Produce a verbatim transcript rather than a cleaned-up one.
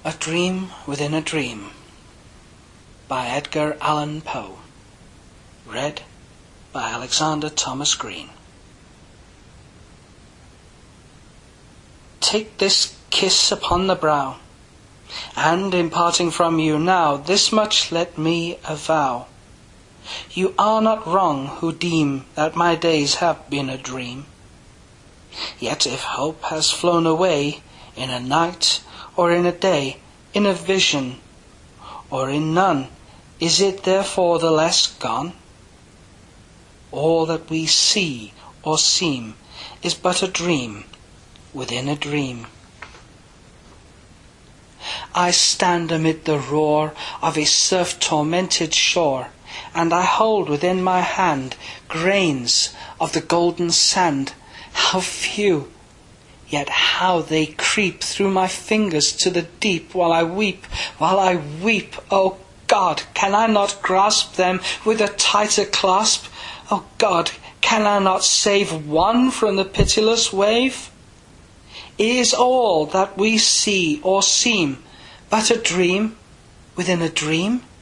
A Dream Within a Dream by Edgar Allan Poe. Read by Alexander Thomas Green. Take this kiss upon the brow, and in parting from you now, this much let me avow. You are not wrong who deem that my days have been a dream. Yet if hope has flown away in a night or in a day, in a vision or in none, is it therefore the less gone? All that we see or seem is but a dream within a dream. I stand amid the roar of a surf-tormented shore, and I hold within my hand grains of the golden sand. How few, yet how they creep through my fingers to the deep, while I weep, while I weep. Oh God, can I not grasp them with a tighter clasp? Oh God, can I not save one from the pitiless wave? Is all that we see or seem but a dream within a dream?